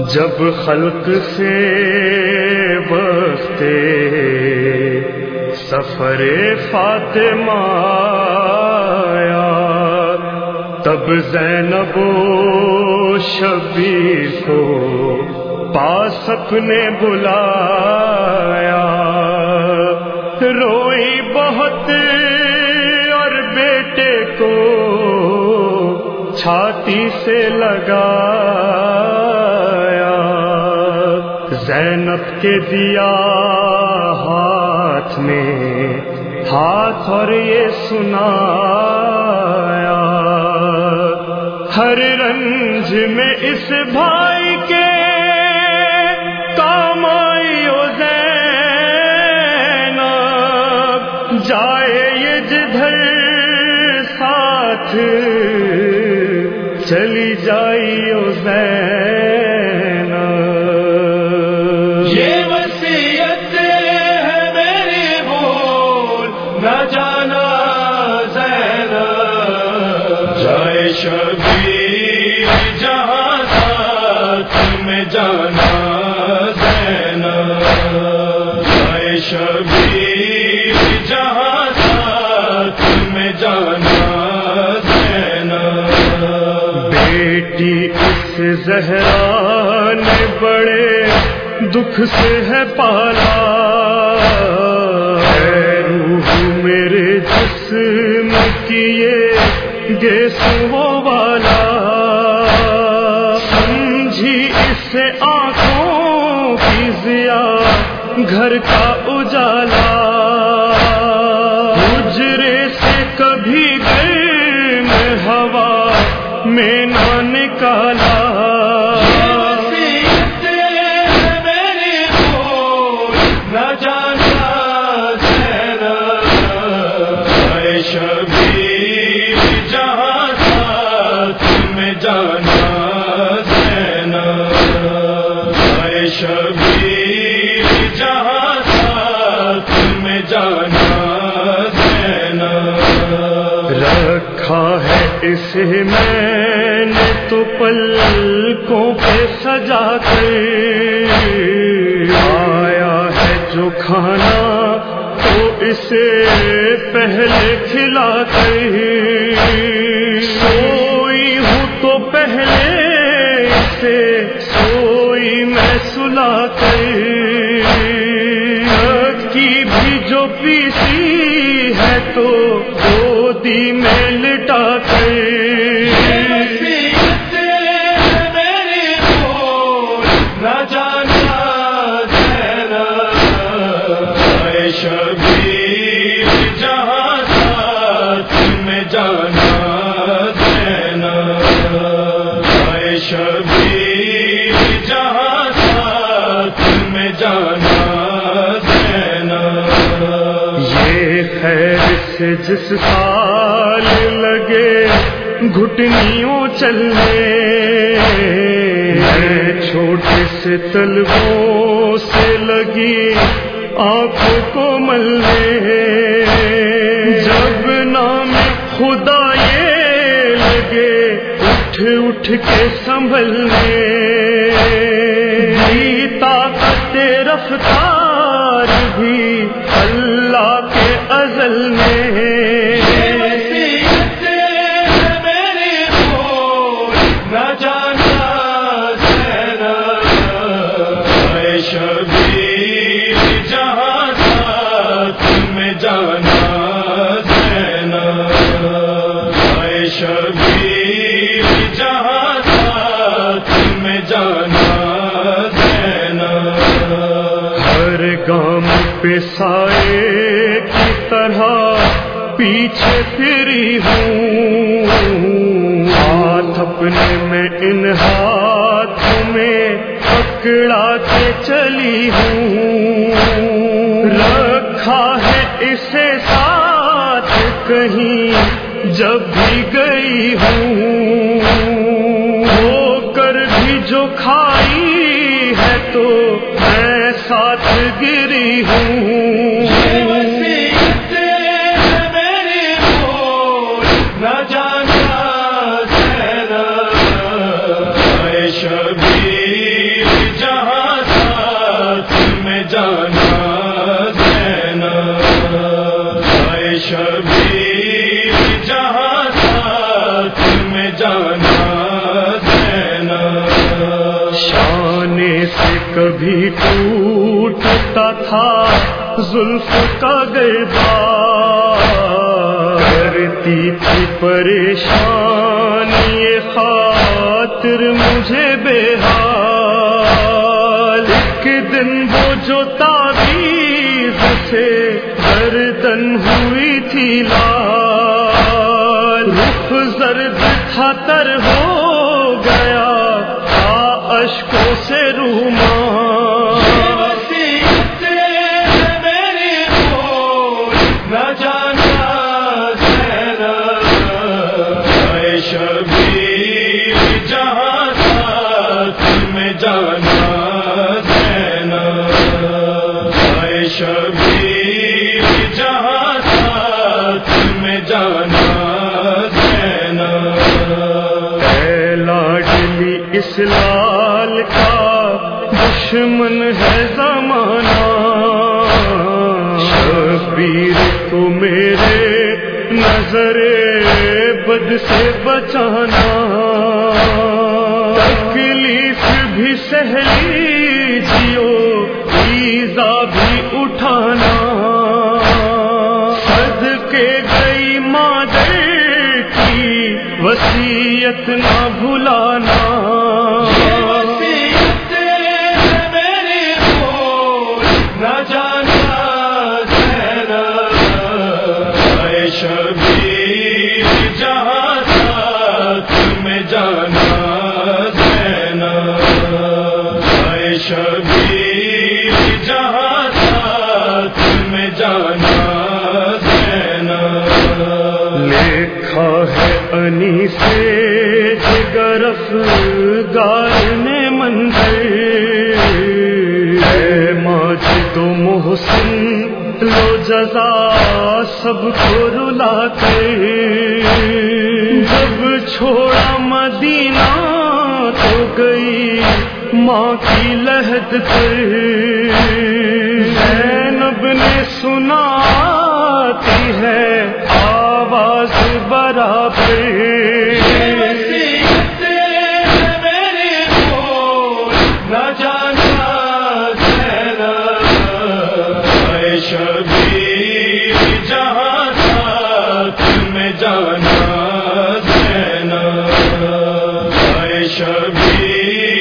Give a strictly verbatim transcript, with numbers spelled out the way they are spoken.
جب خلق سے وقت سفر فاطمہ آیا، تب زینب و شبیر کو پاس اپنے بلایا، روئی بہت اور بیٹے کو چھاتی سے لگایا، زینب کے دیا ہاتھ میں ہاتھ اور یہ سنایا، ہر رنج میں اس بھائی کے کام آئی او زینب، جائے یہ جدھر ساتھ چلی جائی او زینب، یہ وصیت ہے میری بھول نہ جانا زینب، جائے شبیر جہاں ساتھ میں جانا زینب، جائے شبیر جہاں ساتھ میں جانا زینب، بیٹی اس زہرا نے بڑے دکھ سے ہے پالا، اے روح میرے جسم کی یہ گیسو والا، سمجھی اسے آنکھوں کی ضیا گھر کا اجالا، حجرے سے کبھی گرم ہوا میں نہ نکالا، شبیر جہاں ساتھ میں جانا زینب، اے شبیر جہاں ساتھ میں جانا زینب، رکھا ہے اسے میں نے تو پلکوں پہ سجا کر، آیا ہے جو کھانا تو اسے پہلے کھلا کر، سوئی ہوں تو پہلے اسے سوئی میں سلا کر، کی بھی جو پیسی ہے تو گودی میں لٹا کر، شبیر جہاں ساتھ میں جانا زینب، اے شبیر جہاں ساتھ میں جانا زینب، یہ خیر سے جس سال لگے گھٹنیوں چلنے، چھوٹے سے تلووں سے لگی آنکھوں کو ملنے، جب نام خدا یہ لگے اٹھ اٹھ کے سنبھلنے، دی طاقت رفتار بھی اللہ کے ازل میں، شبیر جہاں ساتھ میں جانا زینب، اے شبیر جہاں ساتھ میں جانا زینب، ہر گام پہ سائے کی طرح پیچھے پھری ہوں، ہاتھ اپنے میں ان ہاتھوں میں پکڑا کے چلی ہوں، رکھا ہے اسے ساتھ کہیں جب بھی گئی ہوں، ہو کر بھی جو کھائی ہے تو میں ساتھ گری ہوں، نہ جانا زینب، اے شبیر جانا زینب، شان سے کبھی ٹوٹتا تھا زلف کا گربا، کرتی تھی پریشان یہ خاطر مجھے بے حال، ایک دن وہ جو تعویذ سے گردن ہوئی تھی لال، رخ زرد تھا تر ہو گیا تھا اشکوں سے رومال، شبیر جہاں ساتھ میں جانا زینب، اے شبیر جہاں ساتھ میں جانا زینب، اے لاڈلی اس لال کا دشمن ہے زمانہ، شبیر کو میرے نظر بد سے بچانا، تکلیف بھی سہلی جیو ایزا بھی اٹھانا، صدقے گئی مادر کی وصیت نہ بھلانا، شبیر جہاں ساتھ میں جانا زینب، اے شبیر جہاں ساتھ میں جانا زینب، لکھا ہے انی سے جگر افگار نے منظر، اے ماجد و محسن لو جزا سب کو رلا کر، جب چھوڑا مدینہ تو گئی ماں کی لحد پر، زینب نے سناتی ہے آواز برابر، شبیر جہاں ساتھ میں جانا زینب، اے شبیر